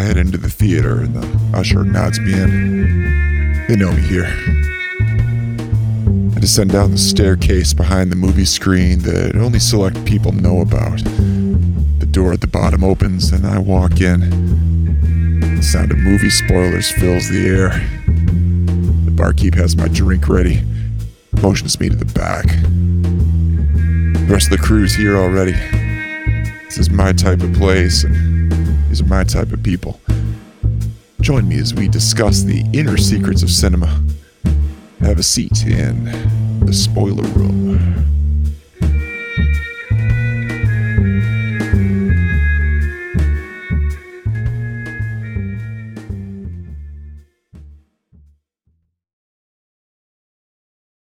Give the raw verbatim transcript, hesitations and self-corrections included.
head into the theater and the usher nods me in. They know me here. I descend down the staircase behind the movie screen that only select people know about. The door at the bottom opens and I walk in. The sound of movie spoilers fills the air. The barkeep has my drink ready, motions me to the back. The rest of the crew's here already. This is my type of place, and these are my type of people. Join me as we discuss the inner secrets of cinema. Have a seat in the spoiler room.